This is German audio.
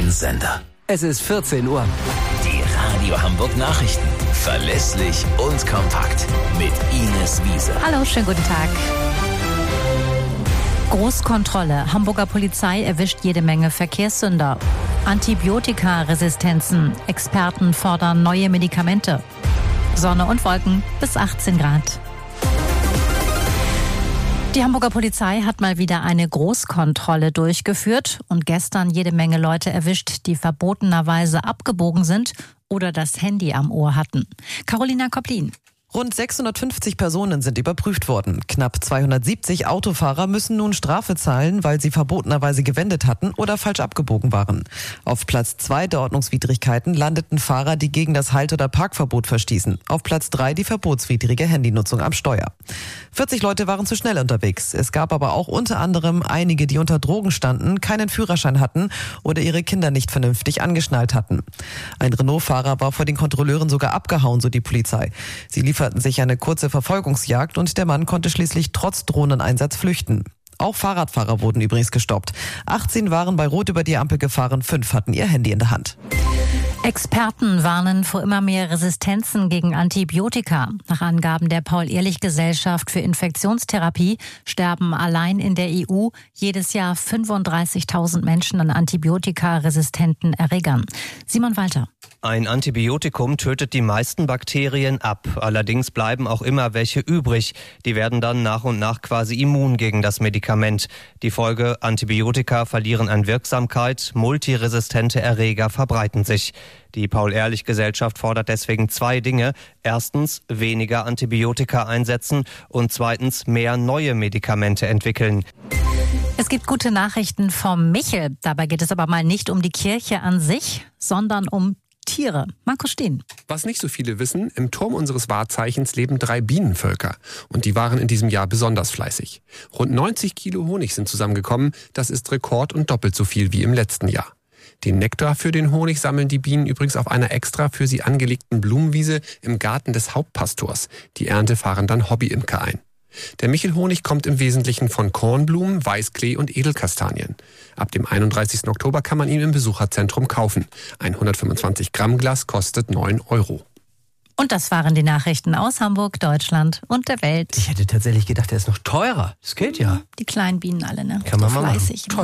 neuen Sender. Es ist 14 Uhr. Die Radio Hamburg Nachrichten. Verlässlich und kompakt. Mit Ines Wiese. Hallo, schönen guten Tag. Großkontrolle. Hamburger Polizei erwischt jede Menge Verkehrssünder. Antibiotikaresistenzen. Experten fordern neue Medikamente. Sonne und Wolken bis 18 Grad. Die Hamburger Polizei hat mal wieder eine Großkontrolle durchgeführt und gestern jede Menge Leute erwischt, die verbotenerweise abgebogen sind oder das Handy am Ohr hatten. Carolina Koplin. Rund 650 Personen sind überprüft worden. Knapp 270 Autofahrer müssen nun Strafe zahlen, weil sie verbotenerweise gewendet hatten oder falsch abgebogen waren. Auf Platz 2 der Ordnungswidrigkeiten landeten Fahrer, die gegen das Halt- oder Parkverbot verstießen. Auf Platz 3 die verbotswidrige Handynutzung am Steuer. 40 Leute waren zu schnell unterwegs. Es gab aber auch unter anderem einige, die unter Drogen standen, keinen Führerschein hatten oder ihre Kinder nicht vernünftig angeschnallt hatten. Ein Renault-Fahrer war vor den Kontrolleuren sogar abgehauen, so die Polizei. Sie lieferten sich eine kurze Verfolgungsjagd und der Mann konnte schließlich trotz Drohneneinsatz flüchten. Auch Fahrradfahrer wurden übrigens gestoppt. 18 waren bei Rot über die Ampel gefahren, 5 hatten ihr Handy in der Hand. Experten warnen vor immer mehr Resistenzen gegen Antibiotika. Nach Angaben der Paul-Ehrlich-Gesellschaft für Infektionstherapie sterben allein in der EU jedes Jahr 35.000 Menschen an antibiotikaresistenten Erregern. Simon Walter. Ein Antibiotikum tötet die meisten Bakterien ab. Allerdings bleiben auch immer welche übrig. Die werden dann nach und nach quasi immun gegen das Medikament. Die Folge: Antibiotika verlieren an Wirksamkeit, multiresistente Erreger verbreiten sich. Die Paul-Ehrlich-Gesellschaft fordert deswegen 2 Dinge. Erstens, weniger Antibiotika einsetzen und zweitens, mehr neue Medikamente entwickeln. Es gibt gute Nachrichten vom Michel. Dabei geht es aber mal nicht um die Kirche an sich, sondern um Tiere. Markus Steen. Was nicht so viele wissen, im Turm unseres Wahrzeichens leben 3 Bienenvölker. Und die waren in diesem Jahr besonders fleißig. Rund 90 Kilo Honig sind zusammengekommen. Das ist Rekord und doppelt so viel wie im letzten Jahr. Den Nektar für den Honig sammeln die Bienen übrigens auf einer extra für sie angelegten Blumenwiese im Garten des Hauptpastors. Die Ernte fahren dann Hobbyimker ein. Der Michelhonig kommt im Wesentlichen von Kornblumen, Weißklee und Edelkastanien. Ab dem 31. Oktober kann man ihn im Besucherzentrum kaufen. Ein 125 Gramm Glas kostet 9 €. Und das waren die Nachrichten aus Hamburg, Deutschland und der Welt. Ich hätte tatsächlich gedacht, der ist noch teurer. Das geht ja. Die kleinen Bienen alle, ne? Kann man mal machen. Fleißig.